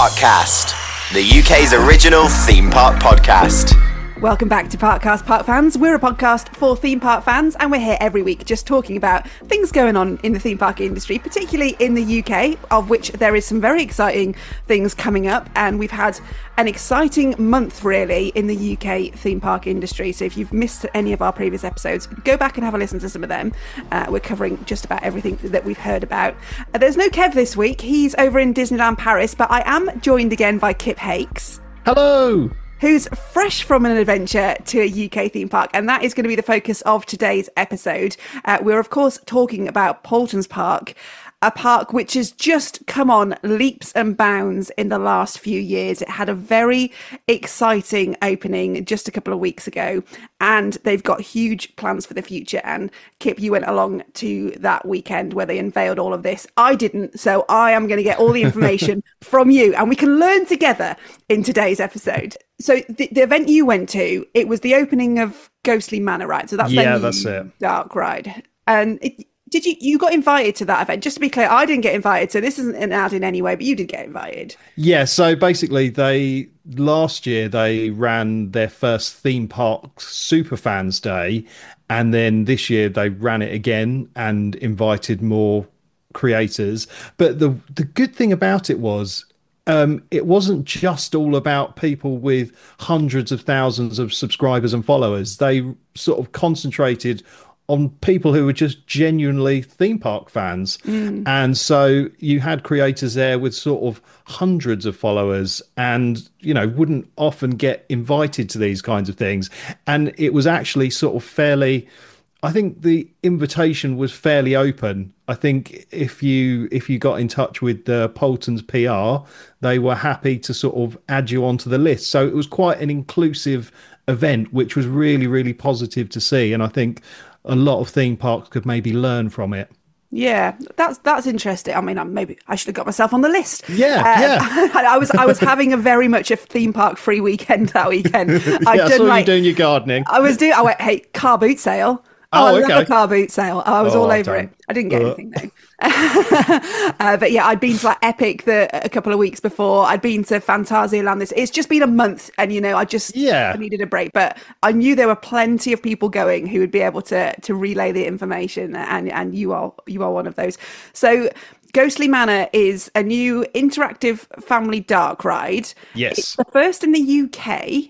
Parkcast, the UK's original theme park podcast. Welcome back to Parkcast, Park fans. We're a podcast for theme park fans, and we're here every week just talking about things going on in the theme park industry, particularly in the UK, of which there is some very exciting things coming up. And we've had an exciting month, really, in the UK theme park industry. So if you've missed any of our previous episodes, go back and have a listen to some of them. We're covering just about everything that we've heard about. There's no Kev this week. He's over in Disneyland Paris, but I am joined again by Kip Hakes. Hello! Who's fresh from an adventure to a UK theme park, and that is going to be the focus of today's episode. We're, of course, talking about Paultons Park, a park which has just come on leaps and bounds in the last few years. It had a very exciting opening just a couple of weeks ago, and they've got huge plans for the future. And Kip, you went along to that weekend where they unveiled all of this. I didn't, so I am going to get all the information from you, and we can learn together in today's episode. So the event you went to, it was the opening of Ghostly Manor, right? So that's that's it. Dark ride. And did you got invited to that event? Just to be clear, I didn't get invited, so this isn't an ad in any way, but you did get invited. Yeah, so basically last year they ran their first theme park Superfans Day, and then this year they ran it again and invited more creators. But the good thing about it was it wasn't just all about people with hundreds of thousands of subscribers and followers. They sort of concentrated on people who were just genuinely theme park fans. And so you had creators there with sort of hundreds of followers and, you know, wouldn't often get invited to these kinds of things. And it was actually sort of fairly... I think the invitation was fairly open. I think if you got in touch with the Paultons PR, they were happy to sort of add you onto the list. So it was quite an inclusive event, which was really, really positive to see. And I think a lot of theme parks could maybe learn from it. Yeah, that's interesting. I mean, maybe I should have got myself on the list. Yeah. I was having a very much a theme park free weekend that weekend. I saw you doing your gardening. I went, hey, car boot sale. I love a car boot sale. I was all over it. I didn't get anything though. But yeah, I'd been to like Epic a couple of weeks before. I'd been to Phantasialand. It's just been a month, and you know, I needed a break. But I knew there were plenty of people going who would be able to relay the information, and you are one of those. So Ghostly Manor is a new interactive family dark ride. Yes, it's the first in the UK.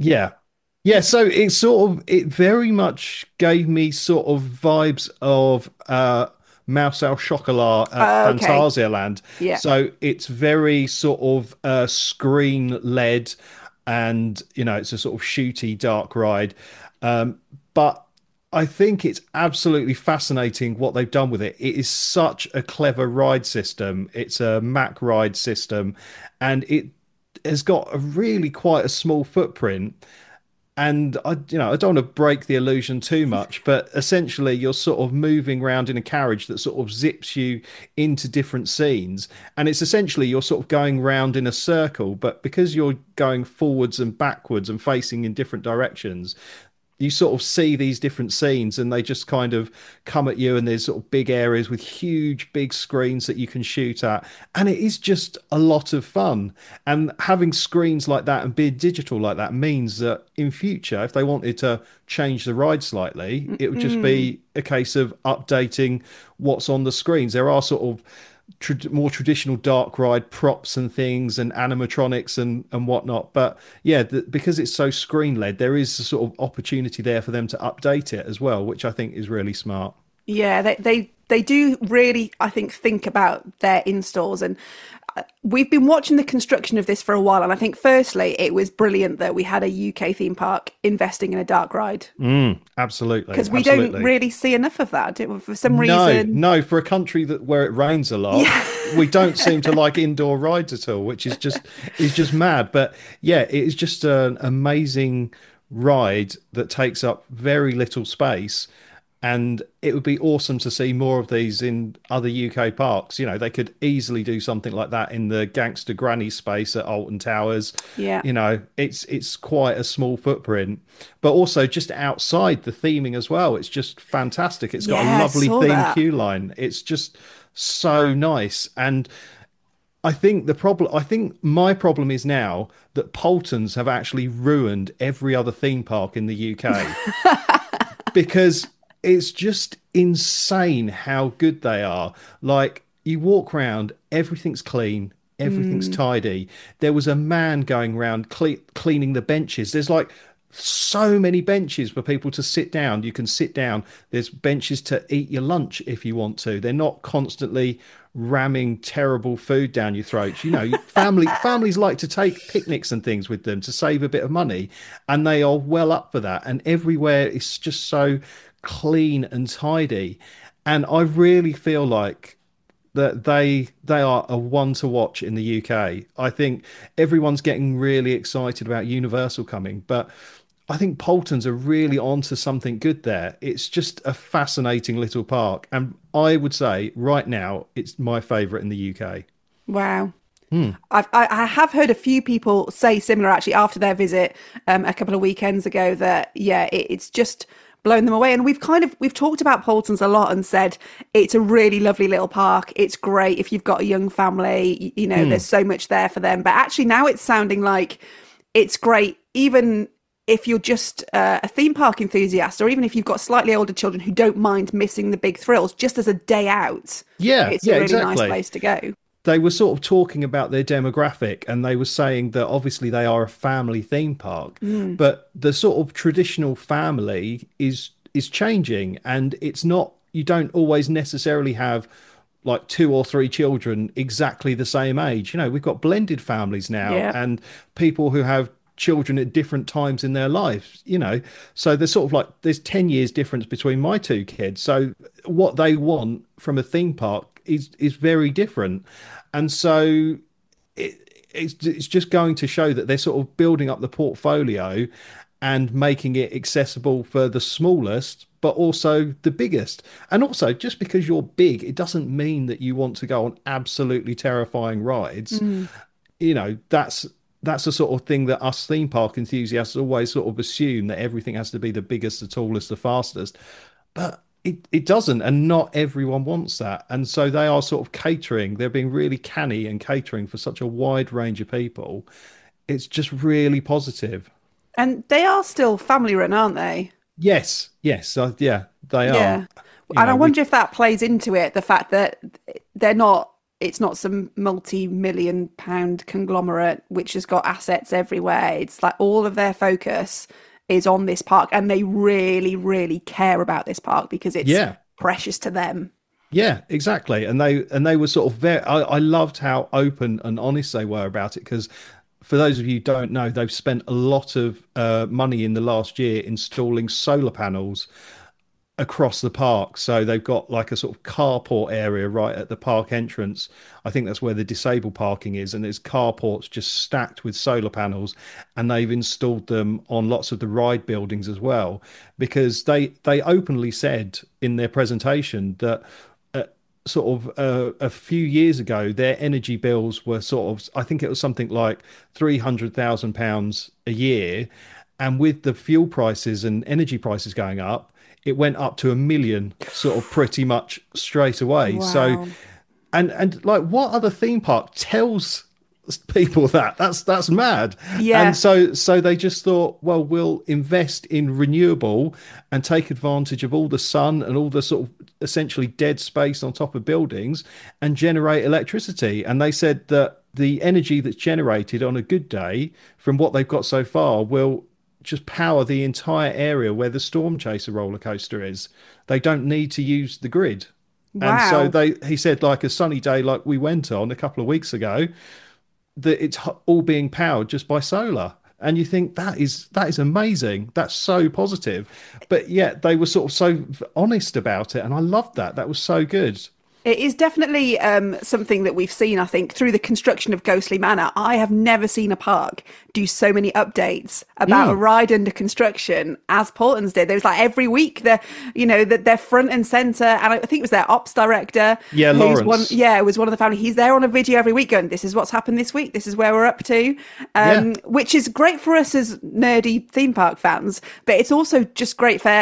Yeah, so it very much gave me sort of vibes of Mouse au Chocolat at Phantasialand. Yeah. So it's very sort of screen led, and you know, it's a sort of shooty dark ride. But I think it's absolutely fascinating what they've done with it. It is such a clever ride system. It's a Mack ride system, and it has got a really quite a small footprint. And I don't want to break the illusion too much, but essentially you're sort of moving around in a carriage that sort of zips you into different scenes. And it's essentially you're sort of going round in a circle, but because you're going forwards and backwards and facing in different directions, you sort of see these different scenes and they just kind of come at you, and there's sort of big areas with huge, big screens that you can shoot at. And it is just a lot of fun. And having screens like that and being digital like that means that in future, if they wanted to change the ride slightly, it would just be a case of updating what's on the screens. There are sort of more traditional dark ride props and things and animatronics and whatnot, but yeah, because it's so screen led, there is a sort of opportunity there for them to update it as well, which I think is really smart. Yeah, they do really, I think about their installs, and we've been watching the construction of this for a while, and I think firstly it was brilliant that we had a UK theme park investing in a dark ride. Absolutely, because we don't really see enough of that for some reason. No, for a country where it rains a lot, we don't seem to like indoor rides at all, which is just mad. But yeah, it is just an amazing ride that takes up very little space. And it would be awesome to see more of these in other UK parks. You know, they could easily do something like that in the Gangster Granny space at Alton Towers. Yeah. You know, it's quite a small footprint. But also just outside, the theming as well. It's just fantastic. It's got a lovely theme queue line. It's just so nice. And I think my problem is now that Poltons have actually ruined every other theme park in the UK because it's just insane how good they are. Like you walk around, everything's clean, everything's tidy. There was a man going around cleaning the benches. There's like so many benches for people to sit down. You can sit down. There's benches to eat your lunch if you want to. They're not constantly ramming terrible food down your throats. You know, families like to take picnics and things with them to save a bit of money, and they are well up for that. And everywhere is just so clean and tidy. And I really feel like that they are a one to watch in the UK. I think everyone's getting really excited about Universal coming, but I think Poltons are really onto something good there. It's just a fascinating little park, and I would say right now it's my favourite in the UK. Wow. I have heard a few people say similar actually after their visit a couple of weekends ago that it's just blown them away. And we've talked about Poltons a lot and said it's a really lovely little park. It's great if you've got a young family, you know, there's so much there for them. But actually now it's sounding like it's great even if you're just a theme park enthusiast, or even if you've got slightly older children who don't mind missing the big thrills, just as a day out. It's a really nice place to go. They were sort of talking about their demographic, and they were saying that obviously they are a family theme park, but the sort of traditional family is changing, and it's not, you don't always necessarily have like 2 or 3 children exactly the same age. You know, we've got blended families now, and people who have children at different times in their lives, you know, so there's sort of like there's 10 years difference between my 2 kids, so what they want from a theme park is very different. And so it's just going to show that they're sort of building up the portfolio and making it accessible for the smallest but also the biggest. And also, just because you're big, it doesn't mean that you want to go on absolutely terrifying rides. You know, that's the sort of thing that us theme park enthusiasts always sort of assume, that everything has to be the biggest, the tallest, the fastest. But it doesn't, and not everyone wants that. And so they are sort of catering. They're being really canny and catering for such a wide range of people. It's just really positive. And they are still family run, aren't they? Yes. They are. And I wonder if that plays into it, the fact that it's not some multi-million pound conglomerate which has got assets everywhere. It's like all of their focus is on this park, and they really, really care about this park because it's precious to them. Yeah, exactly. And they were sort of very, I loved how open and honest they were about it, because for those of you who don't know, they've spent a lot of money in the last year installing solar panels across the park. So they've got like a sort of carport area right at the park entrance. I think that's where the disabled parking is, and there's carports just stacked with solar panels, and they've installed them on lots of the ride buildings as well, because they openly said in their presentation that a few years ago their energy bills were sort of, I think it was something like £300,000 a year, and with the fuel prices and energy prices going up, it went up to 1 million sort of pretty much straight away. Wow. So, and like, what other theme park tells people that? That's mad. Yeah. And so they just thought, well, we'll invest in renewable and take advantage of all the sun and all the sort of essentially dead space on top of buildings and generate electricity. And they said that the energy that's generated on a good day from what they've got so far will just power the entire area where the Storm Chaser roller coaster is. They don't need to use the grid. Wow. And so he said, like a sunny day like we went on a couple of weeks ago, that it's all being powered just by solar. And you think that is amazing. That's so positive. But yet they were sort of so honest about it, and I loved that. That was so good. It is definitely something that we've seen, I think, through the construction of Ghostly Manor. I have never seen a park do so many updates about a ride under construction as Poltons did. There was like every week, they're front and centre. And I think it was their ops director. Yeah, Lawrence. It was one of the family. He's there on a video every week going, this is what's happened this week. This is where we're up to, which is great for us as nerdy theme park fans. But it's also just great for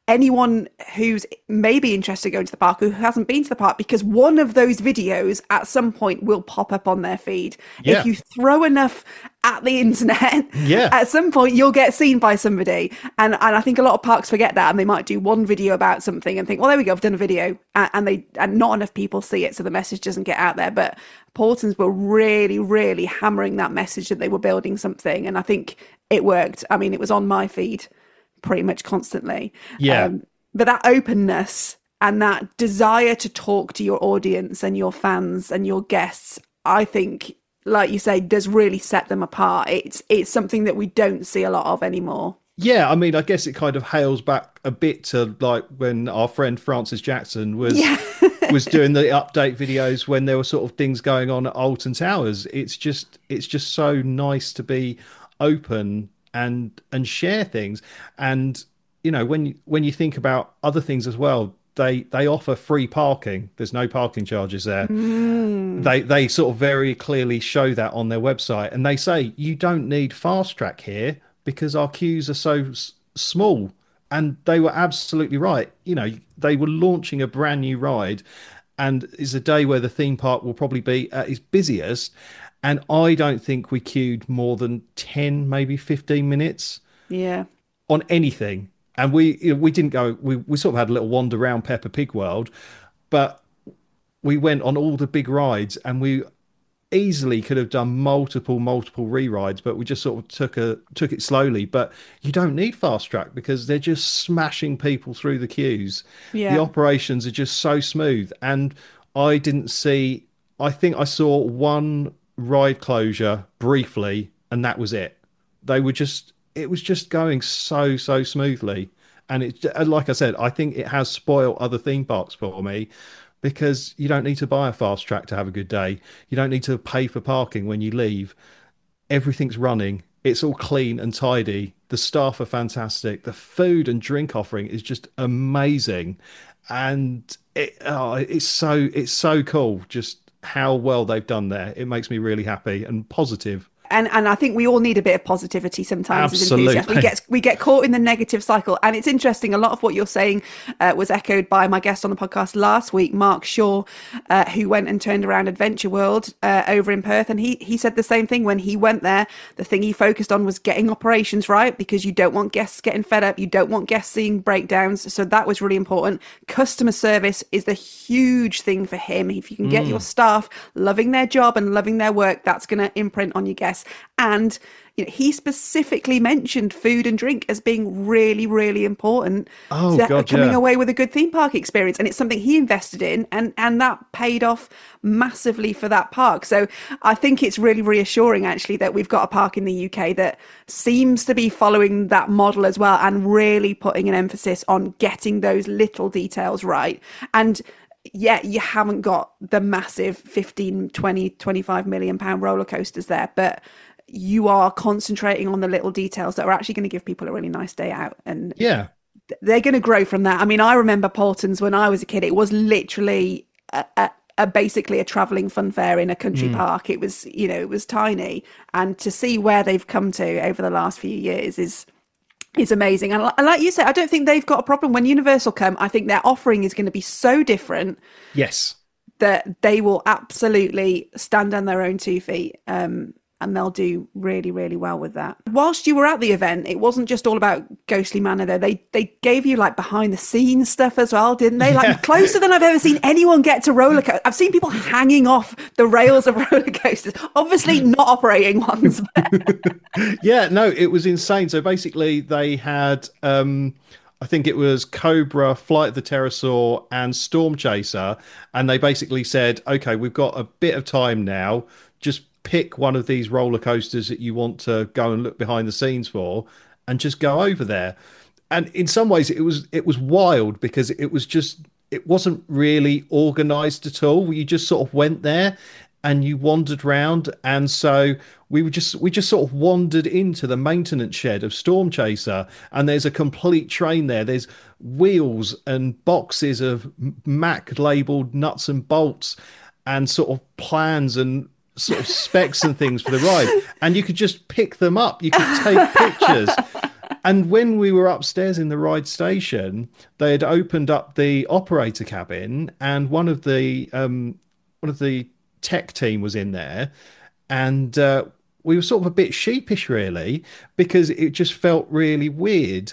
anyone who's maybe interested to go to the park, who hasn't been to the park, because one of those videos at some point will pop up on their feed. Yeah. If you throw enough at the internet, Yeah. at some point you'll get seen by somebody. And I think a lot of parks forget that, and they might do one video about something and think, well, there we go, I've done a video, and not enough people see it, so the message doesn't get out there. But Paultons were really, really hammering that message that they were building something, and I think it worked. I mean, it was on my feed pretty much constantly. Yeah. But that openness and that desire to talk to your audience and your fans and your guests, I think, like you say, does really set them apart. It's something that we don't see a lot of anymore. Yeah, I mean, I guess it kind of hails back a bit to like when our friend Francis Jackson was was doing the update videos when there were sort of things going on at Alton Towers. It's just so nice to be open and share things. And you know, when you think about other things as well, they offer free parking. There's no parking charges there. They sort of very clearly show that on their website, and they say you don't need fast track here because our queues are so small. And they were absolutely right. You know, they were launching a brand new ride, and it's a day where the theme park will probably be at its busiest. And I don't think we queued more than 10, maybe 15 minutes on anything. And we didn't go, we sort of had a little wander around Peppa Pig World, but we went on all the big rides, and we easily could have done multiple re-rides, but we just sort of took it slowly. But you don't need fast track because they're just smashing people through the queues. The operations are just so smooth. And I think I saw one ride closure briefly, and that was it. It was just going so smoothly. And it, like I said, I think it has spoiled other theme parks for me, because you don't need to buy a fast track to have a good day. You don't need to pay for parking when you leave. Everything's running. It's all clean and tidy. The staff are fantastic. The food and drink offering is just amazing. And it's so cool just how well they've done there. It makes me really happy and positive. And I think we all need a bit of positivity sometimes. Absolutely. As enthusiasts. We get caught in the negative cycle. And it's interesting, a lot of what you're saying was echoed by my guest on the podcast last week, Mark Shaw, who went and turned around Adventure World over in Perth. And he said the same thing when he went there. The thing he focused on was getting operations right, because you don't want guests getting fed up. You don't want guests seeing breakdowns. So that was really important. Customer service is the huge thing for him. If you can get your staff loving their job and loving their work, that's going to imprint on your guests. And he specifically mentioned food and drink as being really, really important to coming away with a good theme park experience. And it's something he invested in, and that paid off massively for that park. So I think it's really reassuring, actually, that we've got a park in the UK that seems to be following that model as well, and really putting an emphasis on getting those little details right. And yeah, you haven't got the massive 15, 20, 25 million pound roller coasters there, but you are concentrating on the little details that are actually going to give people a really nice day out. And they're going to grow from that. I mean, I remember Paultons when I was a kid, it was literally basically a travelling fun fair in a country park. It was, it was tiny. And to see where they've come to over the last few years is amazing. And like you said, I don't think they've got a problem. When Universal come, I think their offering is going to be so different. Yes. That they will absolutely stand on their own 2 feet. And they'll do really, really well with that. Whilst you were at the event, it wasn't just all about Ghostly Manor though. They gave you like behind the scenes stuff as well, didn't they? Like closer than I've ever seen anyone get to roller coasters. I've seen people hanging off the rails of roller coasters, obviously not operating ones. Yeah, no, it was insane. So basically they had, I think it was Cobra, Flight of the Pterosaur and Storm Chaser. And they basically said, okay, we've got a bit of time now. Just pick one of these roller coasters that you want to go and look behind the scenes for, and just go over there. And in some ways it was wild, because it wasn't really organized at all. You just sort of went there and you wandered round. And so we just sort of wandered into the maintenance shed of Storm Chaser, and there's a complete train there. There's wheels and boxes of Mac labeled nuts and bolts and sort of plans and sort of specs and things for the ride, and you could just pick them up. You could take pictures, And when we were upstairs in the ride station, they had opened up the operator cabin, and one of the tech team was in there, and we were sort of a bit sheepish, really, because it just felt really weird.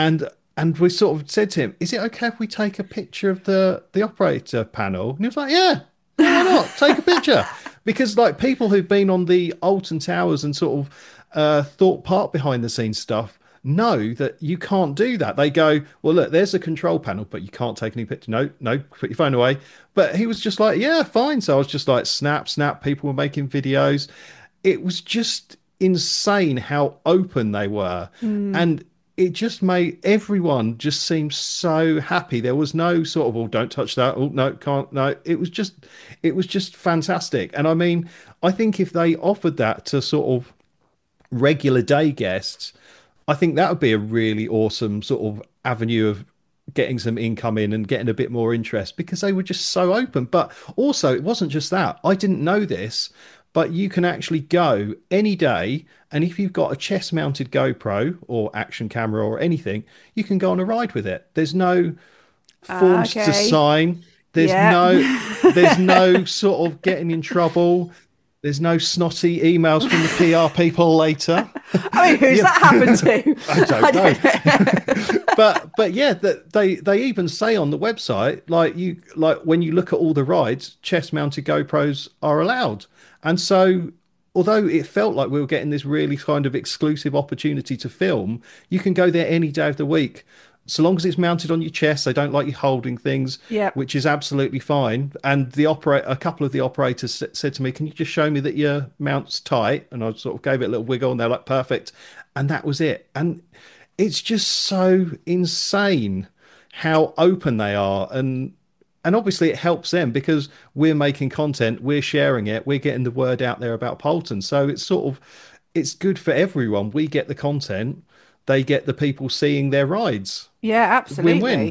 And we sort of said to him, "Is it okay if we take a picture of the operator panel?" And he was like, "Yeah, yeah, why not? Take a picture." Because like people who've been on the Alton Towers and sort of thought part behind the scenes stuff know that you can't do that. They go, "Well, look, there's a control panel, but you can't take any picture. No, no, put your phone away." But he was just like, "Yeah, fine." So I was just like, snap, snap. People were making videos. It was just insane how open they were. And it just made everyone just seem so happy. There was no sort of, "Oh, don't touch that. Oh, no, can't." No, it was just fantastic. And I mean, I think if they offered that to sort of regular day guests, I think that would be a really awesome sort of avenue of getting some income in and getting a bit more interest because they were just so open. But also, it wasn't just that. I didn't know this, but you can actually go any day. And if you've got a chest mounted GoPro or action camera or anything, you can go on a ride with it. There's no forms to Okay. sign. There's Yeah. no there's no sort of getting in trouble. There's no snotty emails from the PR people later. I mean, who's Yeah. that happened to? I I don't know. But yeah, that they even say on the website, like when you look at all the rides, chest mounted GoPros are allowed. And so although it felt like we were getting this really kind of exclusive opportunity to film, you can go there any day of the week. So long as it's mounted on your chest, they don't like you holding things, Yeah. which is absolutely fine. And a couple of the operators said to me, "Can you just show me that your mount's tight?" And I sort of gave it a little wiggle, and they're like, "Perfect." And that was it. And it's just so insane how open they are, and obviously it helps them because we're making content, we're sharing it, we're getting the word out there about Polton. So it's sort of it's good for everyone. We get the content, they get the people seeing their rides. Yeah, Win-win. absolutely.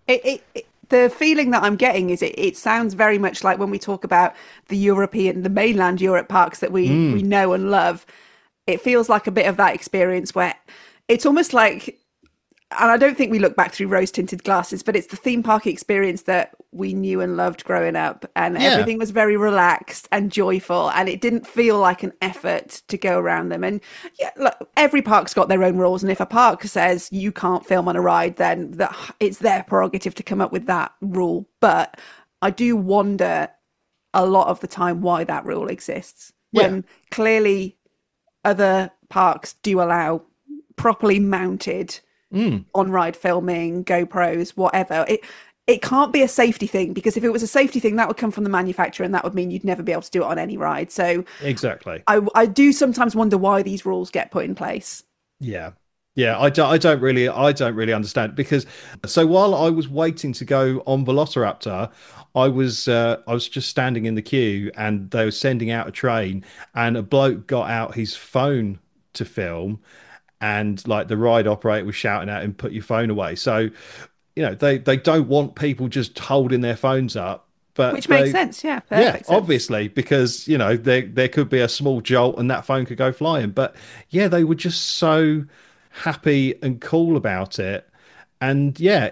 The feeling that I'm getting is it sounds very much like when we talk about the mainland Europe parks that we know and love. It feels like a bit of that experience where it's almost like, and I don't think we look back through rose tinted glasses, but it's the theme park experience that we knew and loved growing up. And Yeah. everything was very relaxed and joyful. And it didn't feel like an effort to go around them. And yeah, look, every park's got their own rules. And if a park says you can't film on a ride, then it's their prerogative to come up with that rule. But I do wonder a lot of the time why that rule exists Yeah. when clearly other parks do allow properly mounted on ride filming, GoPros, whatever. It can't be a safety thing because if it was a safety thing, that would come from the manufacturer and that would mean you'd never be able to do it on any ride. So Exactly. I do sometimes wonder why these rules get put in place. Yeah. Yeah, I don't really understand because so while I was waiting to go on Velociraptor, I was just standing in the queue and they were sending out a train and a bloke got out his phone to film and like the ride operator was shouting at him, "Put your phone away." So, they don't want people just holding their phones up, but Which makes they sense. Yeah, yeah, perfect sense. obviously, because there could be a small jolt and that phone could go flying. But yeah, they were just so happy and cool about it, and yeah,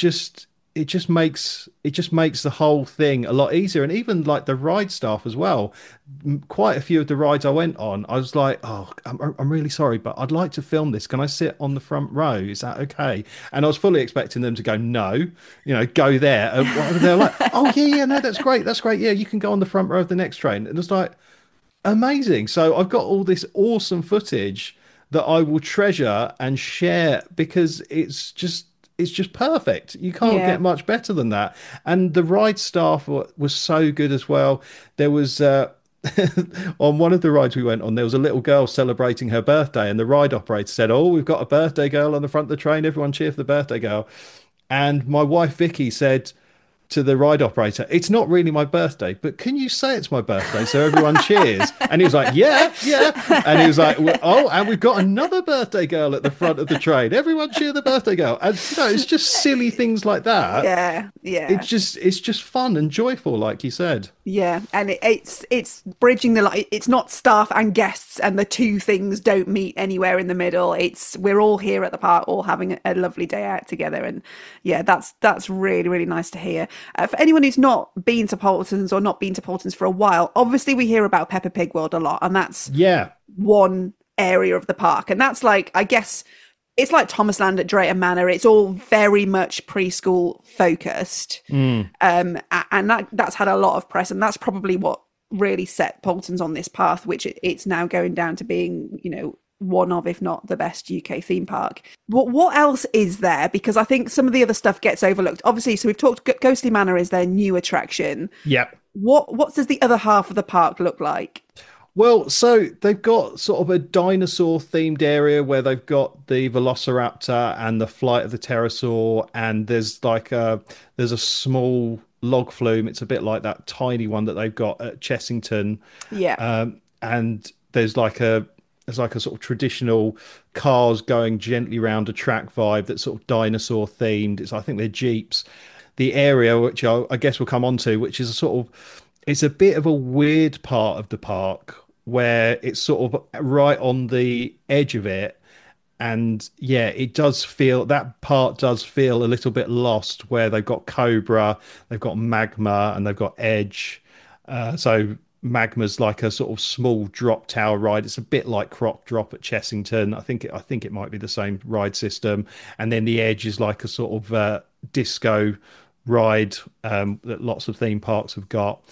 it just makes the whole thing a lot easier. And even like the ride staff as well. Quite a few of the rides I went on, I was like, "Oh, I'm really sorry, but I'd like to film this. Can I sit on the front row? Is that okay?" And I was fully expecting them to go, "No, go there." And they're like, "Oh yeah, yeah, no, that's great. Yeah, you can go on the front row of the next train." And it's like amazing. So I've got all this awesome footage that I will treasure and share because it's just perfect. You can't Yeah. get much better than that. And the ride staff was so good as well. There was on one of the rides we went on, there was a little girl celebrating her birthday, and the ride operator said, "Oh, we've got a birthday girl on the front of the train. Everyone cheer for the birthday girl." And my wife Vicky said, to the ride operator, it's not really my birthday, but can you say it's my birthday so everyone cheers? And he was like, yeah, yeah. And he was like, oh, and we've got another birthday girl at the front of the train. Everyone cheer the birthday girl. And it's just silly things like that. Yeah, yeah. It's just fun and joyful, like you said. Yeah, and it's bridging the line. It's not staff and guests, and the two things don't meet anywhere in the middle. We're all here at the park, all having a lovely day out together, and yeah, that's really really nice to hear. For anyone who's not been to Poltons or not been to Poltons for a while, obviously we hear about Peppa Pig World a lot, and that's one area of the park, and that's like, I guess, it's like Thomasland at Drayton Manor. It's all very much preschool focused. And that's had a lot of press. And that's probably what really set Poltons on this path, which it's now going down to being, one of, if not the best UK theme park. But what else is there? Because I think some of the other stuff gets overlooked. Obviously, so we've talked, Ghostly Manor is their new attraction. Yep. What does the other half of the park look like? Well, so they've got sort of a dinosaur themed area where they've got the Velociraptor and the Flight of the Pterosaur, and there's a small log flume. It's a bit like that tiny one that they've got at Chessington. Yeah. And there's like a sort of traditional cars going gently round a track vibe that's sort of dinosaur themed. I think they're Jeeps. The area, which I guess we'll come on to, which is it's a bit of a weird part of the park where it's sort of right on the edge of it. And yeah, that part does feel a little bit lost, where they've got Cobra, they've got Magma, and they've got Edge. So Magma's like a sort of small drop tower ride. It's a bit like Croc Drop at Chessington. I think it might be the same ride system. And then the Edge is like a sort of disco ride that lots of theme parks have got.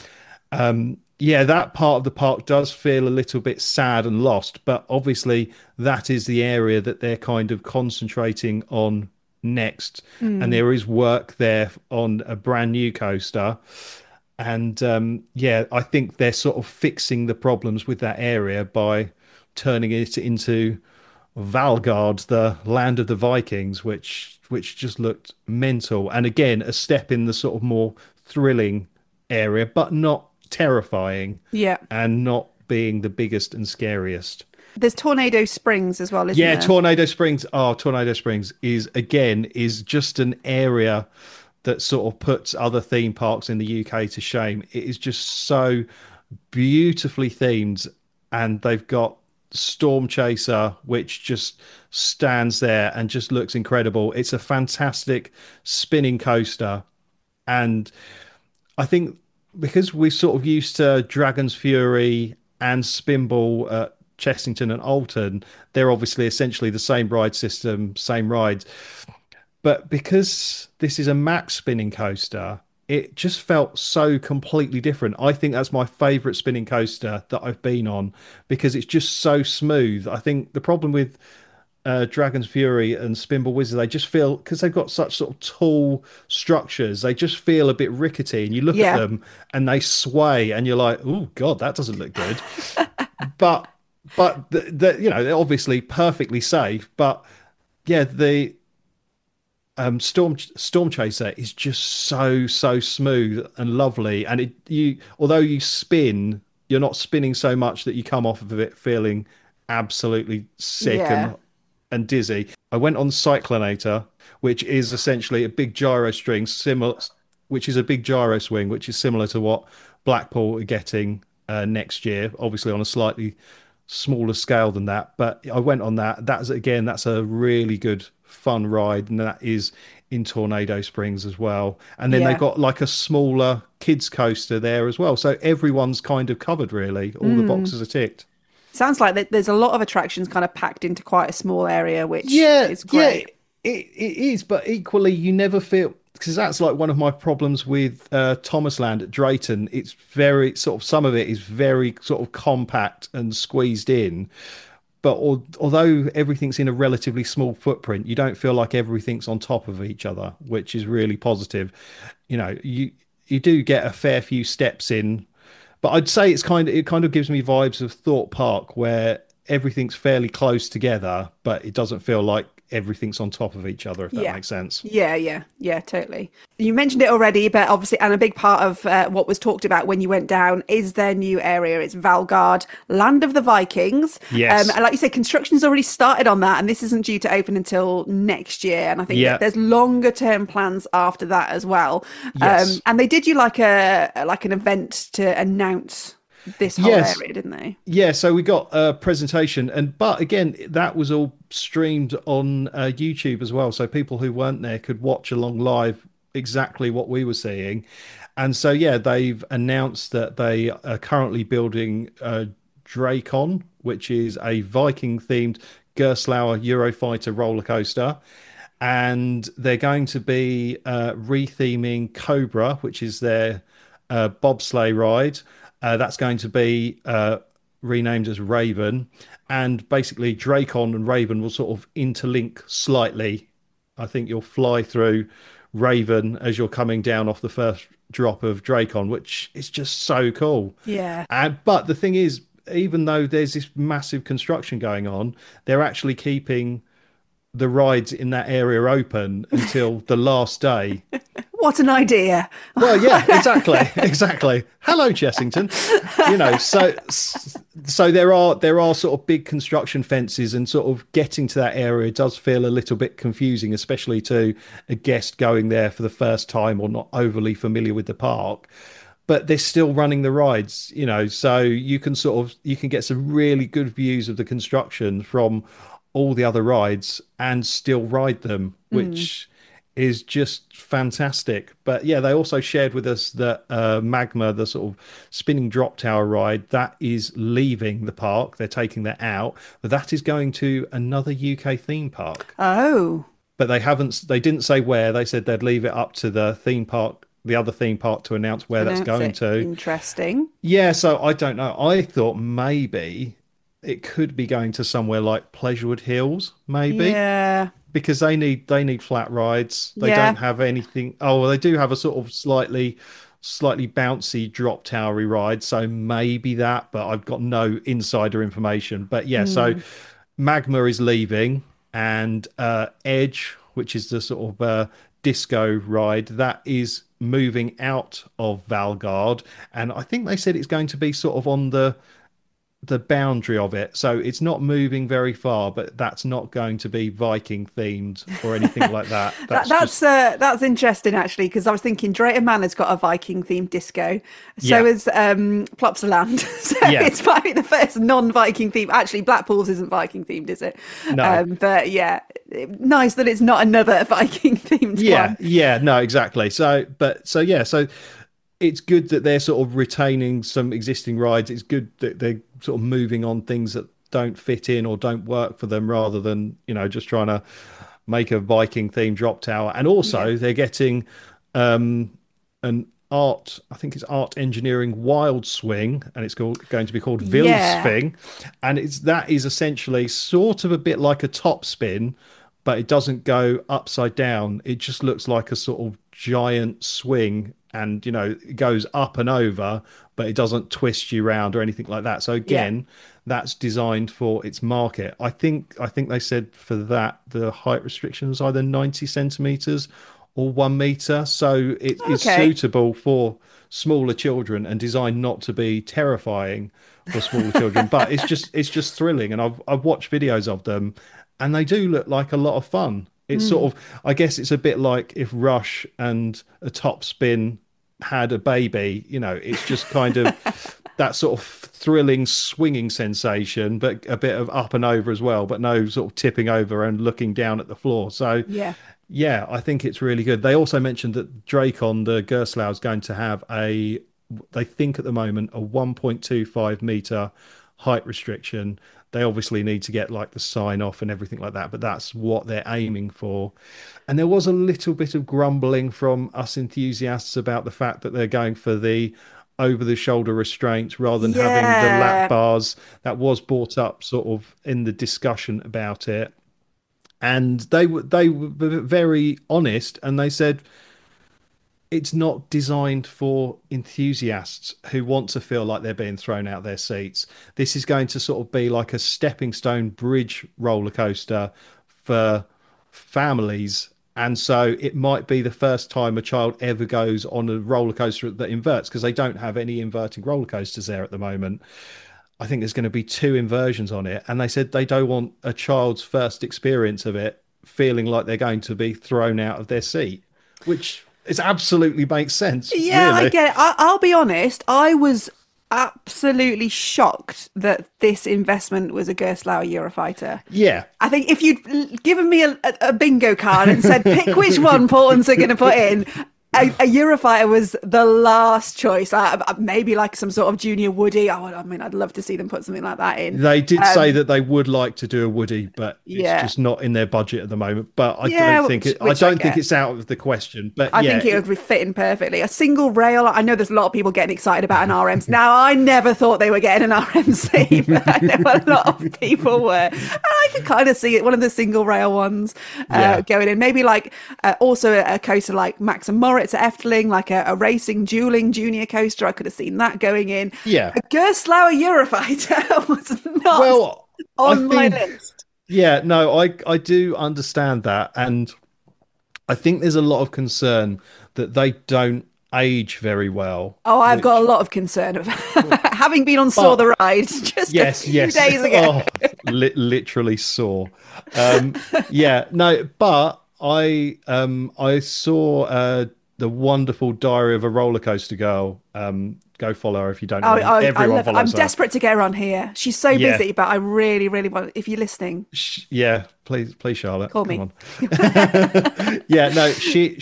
Yeah, that part of the park does feel a little bit sad and lost, but obviously that is the area that they're kind of concentrating on next. And there is work there on a brand new coaster. And yeah, I think they're sort of fixing the problems with that area by turning it into Valgard, the land of the Vikings, which just looked mental. And again, a step in the sort of more thrilling area, but not terrifying. Yeah. And not being the biggest and scariest. There's Tornado Springs as well, isn't there? Yeah, Tornado Springs. Oh, Tornado Springs is just an area that sort of puts other theme parks in the UK to shame. It is just so beautifully themed, and they've got Storm Chaser, which just stands there and just looks incredible. It's a fantastic spinning coaster, and I think because we're sort of used to Dragon's Fury and Spinball at Chessington and Alton, they're obviously essentially the same ride system, same rides. But because this is a max spinning coaster, it just felt so completely different. I think that's my favourite spinning coaster that I've been on, because it's just so smooth. I think the problem with Dragon's Fury and Spinball Wizard, they just feel, because they've got such sort of tall structures, they just feel a bit rickety, and you look at them and they sway and you're like, oh God, that doesn't look good. but they're obviously perfectly safe. But yeah, the Storm Chaser is just so smooth and lovely, and although you spin, you're not spinning so much that you come off of it feeling absolutely sick and dizzy. I went on Cyclonator, which is essentially a big gyro string, which is a big gyro swing, which is similar to what Blackpool are getting next year, obviously on a slightly smaller scale than that. But I went on that. That's a really good fun ride, and that is in Tornado Springs as well. And then they've got like a smaller kids coaster there as well. So everyone's kind of covered, really. All the boxes are ticked. Sounds like there's a lot of attractions kind of packed into quite a small area, which is great. Yeah, it is, but equally you never feel, because that's like one of my problems with Thomasland at Drayton. It's very sort of, some of it is very sort of compact and squeezed in. But although everything's in a relatively small footprint, you don't feel like everything's on top of each other, which is really positive. You do get a fair few steps in. But I'd say it kind of gives me vibes of Thorpe Park, where everything's fairly close together, but it doesn't feel like everything's on top of each other, if that Yeah. makes sense. Yeah, totally. You mentioned it already, but obviously, and a big part of what was talked about when you went down is their new area. It's Valgard, Land of the Vikings. Yes. And like you say, construction's already started on that, and this isn't due to open until next year. And I think Yeah. that there's longer term plans after that as well. Yes. And they did you like an event to announce this whole Yes. area, didn't they? Yeah, so we got a presentation, and but again, that was all streamed on YouTube as well, so people who weren't there could watch along live exactly what we were seeing. And so, yeah, they've announced that they are currently building Dracon, which is a Viking-themed Gerstlauer Eurofighter roller coaster, and they're going to be retheming Cobra, which is their bobsleigh ride. That's going to be renamed as Raven, and basically Dracon and Raven will sort of interlink slightly. I think you'll fly through Raven as you're coming down off the first drop of Dracon, which is just so cool. Yeah. And but the thing is, even though there's this massive construction going on, they're actually keeping the rides in that area open until the last day. What an idea. Well, yeah, exactly, exactly. Hello, Chessington. So there are sort of big construction fences, and sort of getting to that area does feel a little bit confusing, especially to a guest going there for the first time or not overly familiar with the park. But they're still running the rides, so you can get some really good views of the construction from all the other rides and still ride them, which is just fantastic. But yeah, they also shared with us that Magma, the sort of spinning drop tower ride, that is leaving the park. They're taking that out, but that is going to another UK theme park. Oh. But they didn't say where. They said they'd leave it up to the theme park, the other theme park, to announce where that's going to. Interesting. Yeah, so I don't know. I thought maybe it could be going to somewhere like Pleasurewood Hills, maybe. Yeah. Because they need flat rides. They Yeah. don't have anything. Oh, well, they do have a sort of slightly bouncy drop towery ride, so maybe that, but I've got no insider information. But yeah, so Magma is leaving, and Edge, which is the sort of disco ride, that is moving out of Valgard, and I think they said it's going to be sort of on the boundary of it, so it's not moving very far, but that's not going to be Viking themed or anything like that. That's interesting actually, because I was thinking Drayton Manor's got a Viking themed disco, so Yeah. is Plopsaland. So Yeah. it's probably the first non-Viking theme. Actually, Blackpool's isn't Viking themed, is it? No. But yeah, nice that it's not another Viking themed one. Yeah, no, exactly. So it's good that they're sort of retaining some existing rides. It's good that they're sort of moving on things that don't fit in or don't work for them, rather than, just trying to make a Viking themed drop tower. And also they're getting an I think it's art engineering wild swing, and it's going to be called Vilsving. And that is essentially sort of a bit like a top spin, but it doesn't go upside down. It just looks like a sort of giant swing, and it goes up and over, but it doesn't twist you around or anything like that. So again, that's designed for its market. I think they said for that the height restriction was either 90 centimeters or 1 meter, so it is suitable for smaller children and designed not to be terrifying for smaller children. But it's just thrilling, and I've watched videos of them, and they do look like a lot of fun. It's sort of, I guess it's a bit like if Rush and a top spin had a baby, it's just kind of that sort of thrilling swinging sensation, but a bit of up and over as well, but no sort of tipping over and looking down at the floor. So yeah, I think it's really good. They also mentioned that Dracon, the Gerstlauer, is going to have they think at the moment, a 1.25 meter height restriction. They obviously need to get like the sign off and everything like that, but that's what they're aiming for. And there was a little bit of grumbling from us enthusiasts about the fact that they're going for the over the shoulder restraints rather than having the lap bars. That was brought up sort of in the discussion about it. And they were very honest, and they said it's not designed for enthusiasts who want to feel like they're being thrown out their seats. This is going to sort of be like a stepping stone bridge roller coaster for families. And so it might be the first time a child ever goes on a roller coaster that inverts, because they don't have any inverting roller coasters there at the moment. I think there's going to be two inversions on it. And they said they don't want a child's first experience of it feeling like they're going to be thrown out of their seat, which is absolutely makes sense, Yeah, I really. get it. I'll be honest. I was absolutely shocked that this investment was a Gerstlauer Eurofighter. Yeah. I think if you'd given me a bingo card and said, pick which one Portland's are going to put in, a Eurofighter was the last choice. Maybe like some sort of Junior Woody. I mean, I'd love to see them put something like that in. They did say that they would like to do a Woody, but it's Yeah. just not in their budget at the moment. But I Yeah, don't think I which I don't think get. it's out of the question. But I yeah, think it would be fitting perfectly. A single rail. I know there's a lot of people getting excited about an RMC. Now, I never thought they were getting an RMC, but I know a lot of people were. And I could kind of see it, one of the single rail ones Yeah. going in. Maybe like also a coaster like Max and Moritz at Efteling, like a racing dueling junior coaster. I could have seen that going in. Yeah. A Gerstlauer Eurofighter was not well, on my think list. yeah, no, I do understand that, and I think there's a lot of concern that they don't age very well. Oh, I've Which, got a lot of concern of having been on Saw but the Ride just yes, a few yes, days ago. oh, literally saw. Yeah, no, but I saw the wonderful Diary of a Roller Coaster Girl. Go follow her if you don't know. I Everyone love it. I'm follows her. desperate to get her on here. She's so Yeah. busy, but I really, really want. If you're listening, Yeah, please, Charlotte, call come me. on. Yeah, no,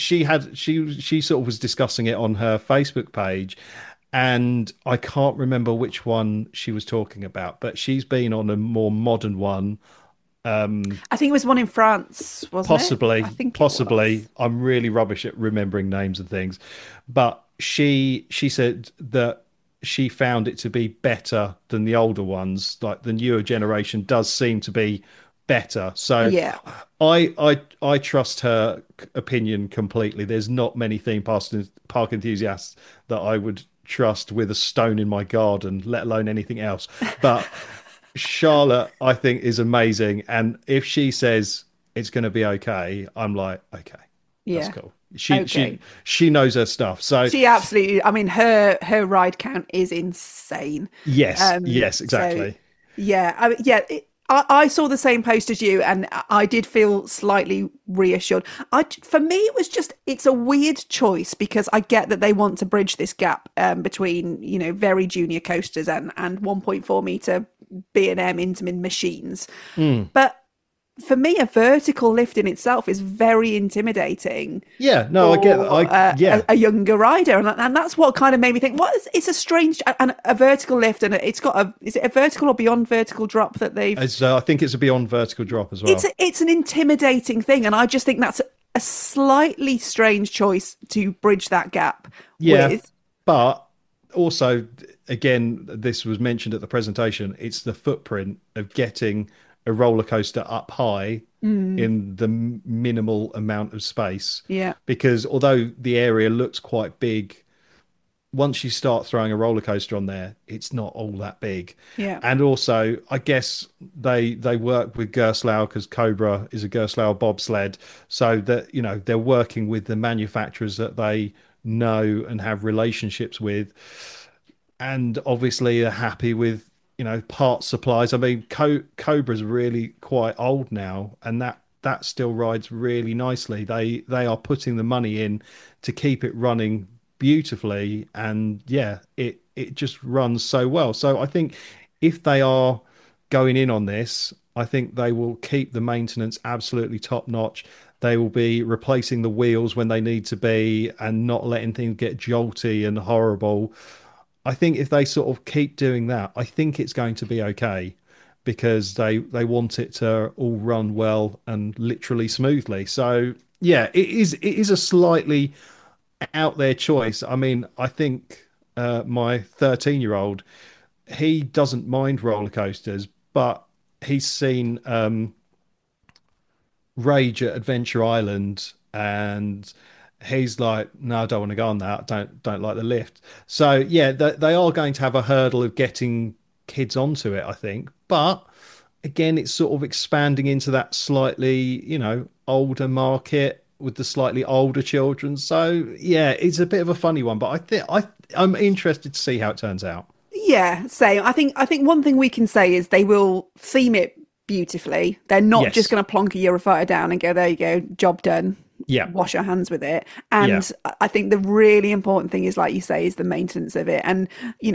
she sort of was discussing it on her Facebook page, and I can't remember which one she was talking about, but she's been on a more modern one. I think it was one in France, wasn't Possibly, it? I think it possibly. was. I'm really rubbish at remembering names and things, but she said that she found it to be better than the older ones. Like the newer generation does seem to be better. So Yeah. I trust her opinion completely. There's not many park enthusiasts that I would trust with a stone in my garden, let alone anything else. But Charlotte, I think, is amazing, and if she says it's going to be okay, I'm like, okay, that's Yeah. cool. She Okay. she knows her stuff. So She absolutely. I mean, her ride count is insane. yes, So exactly. yeah, yeah. I saw the same post as you, and I did feel slightly reassured. For me, it was just it's a weird choice because I get that they want to bridge this gap between very junior coasters and 1.4 meter B&M Intamin machines, but for me, a vertical lift in itself is very intimidating. Yeah, no, I get that. Yeah, A younger rider, and that's what kind of made me think. It's a strange and a vertical lift, and it's got is it a vertical or beyond vertical drop that they've? I think it's a beyond vertical drop as well. It's an intimidating thing, and I just think that's a slightly strange choice to bridge that gap with. But also, again, this was mentioned at the presentation. It's the footprint of getting a roller coaster up high in the minimal amount of space. Yeah. Because although the area looks quite big, once you start throwing a roller coaster on there, it's not all that big. Yeah. And also, I guess they work with Gerstlauer because Cobra is a Gerstlauer bobsled, so that they're working with the manufacturers that they know and have relationships with, and obviously are happy with part supplies. I mean, Cobra's really quite old now, and that still rides really nicely. They are putting the money in to keep it running beautifully, and yeah, it just runs so well. So I think if they are going in on this, I think they will keep the maintenance absolutely top notch. They will be replacing the wheels when they need to be and not letting things get jolty and horrible. I think if they sort of keep doing that, I think it's going to be okay, because they want it to all run well and literally smoothly. So yeah, it is a slightly out there choice. I mean, I think my 13-year-old, he doesn't mind roller coasters, but he's seen Rage at Adventure Island, and he's like, no, I don't want to go on that. I don't like the lift. So yeah, they are going to have a hurdle of getting kids onto it, I think. But again, it's sort of expanding into that slightly, older market with the slightly older children. So yeah, it's a bit of a funny one, but I'm interested to see how it turns out. Yeah, same. I think one thing we can say is they will theme it beautifully. They're not Yes. just going to plonk a Eurofighter down and go, there you go, job done. Yeah. Wash your hands with it. And I think the really important thing is, like you say, is the maintenance of it. And,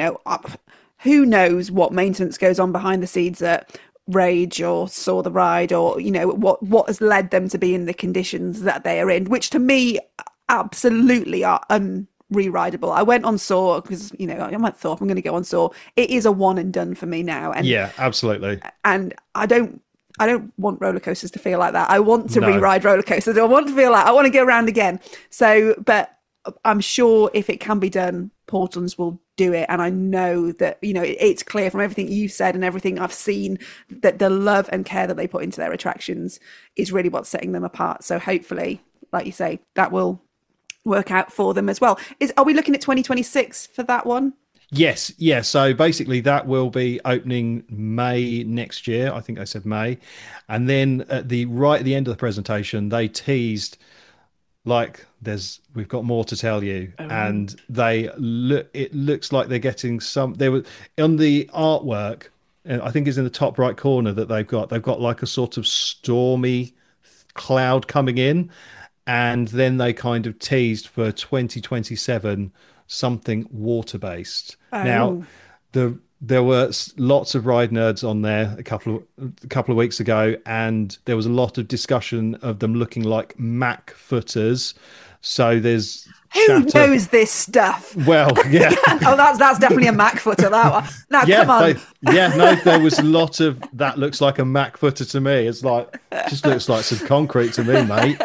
who knows what maintenance goes on behind the scenes at Rage or Saw the Ride, or, what has led them to be in the conditions that they are in, which to me absolutely are re-rideable. I went on Saw because I thought I'm going to go on Saw. It is a one and done for me now. And Yeah, absolutely. and I don't want roller coasters to feel like that. I want to No. re-ride roller coasters. I want to feel like I want to go around again. So, but I'm sure if it can be done, Portland's will do it. And I know that, it's clear from everything you've said and everything I've seen that the love and care that they put into their attractions is really what's setting them apart. So hopefully, like you say, that will work out for them as well. Are we looking at 2026 for that one? Yes, yeah. So basically, that will be opening May next year. I think I said May, and then at the end of the presentation, they teased like we've got more to tell you, and it looks like they're getting some. They were on the artwork, and I think it's in the top right corner that they've got like a sort of stormy cloud coming in, and then they kind of teased for 2027 something water based. Now, there were lots of ride nerds on there a couple of weeks ago, and there was a lot of discussion of them looking like Mac footers. So there's Who knows this stuff? Well, yeah. Oh, that's definitely a Mac footer. That one. Now, Yeah, come on. there was a lot of that. Looks like a Mac footer to me. It's like just looks like some concrete to me, mate.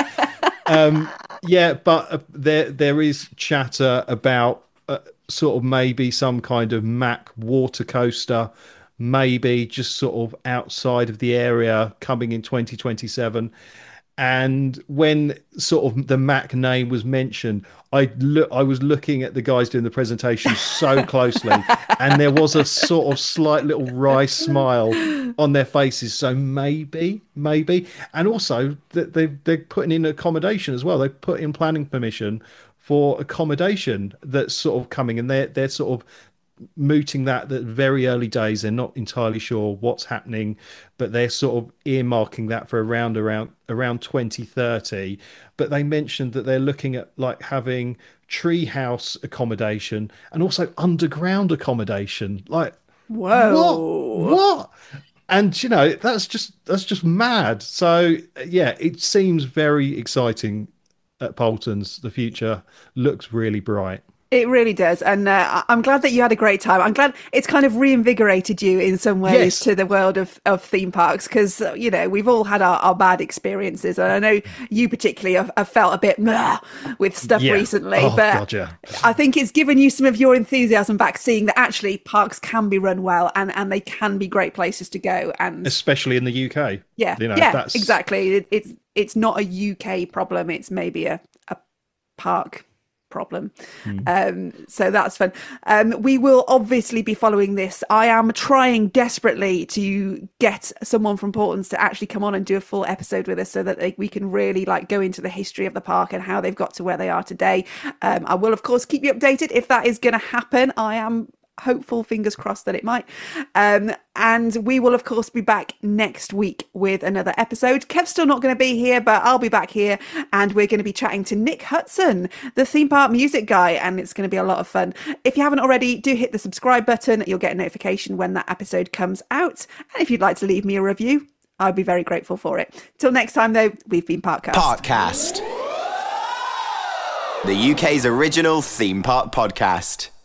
Yeah, but there is chatter about sort of maybe some kind of Mac water coaster, maybe just sort of outside of the area coming in 2027. And when sort of the Mac name was mentioned, I was looking at the guys doing the presentation so closely, and there was a sort of slight little wry smile on their faces. So maybe, and also that they're putting in accommodation as well. They put in planning permission for accommodation that's sort of coming, and they're sort of mooting that very early days. They're not entirely sure what's happening, but they're sort of earmarking that for around 2030. But they mentioned that they're looking at like having treehouse accommodation and also underground accommodation. Like, whoa, what? And that's just mad. So yeah, it seems very exciting at Polton's. The future looks really bright. It really does. And I'm glad that you had a great time. I'm glad it's kind of reinvigorated you in some ways Yes. to the world of theme parks, because, we've all had our bad experiences. And I know you particularly have felt a bit meh with stuff Yeah. recently. Oh, but God, yeah. I think it's given you some of your enthusiasm back, seeing that actually parks can be run well and they can be great places to go. And Especially in the UK. yeah, That's exactly. It's not a UK problem. It's maybe a park problem. So that's fun. We will obviously be following this. I am trying desperately to get someone from Portland's to actually come on and do a full episode with us so that we can really go into the history of the park and how they've got to where they are today. I will of course keep you updated if that is going to happen. I am hopeful, fingers crossed that it might. And we will of course be back next week with another episode. Kev's still not going to be here, but I'll be back here, and we're going to be chatting to Nick Hudson, the theme park music guy, and it's going to be a lot of fun. If you haven't already, do hit the subscribe button. You'll get a notification when that episode comes out, and if you'd like to leave me a review, I'd be very grateful for it. Till next time though, we've been Parkcast. Parkcast, the UK's original theme park podcast.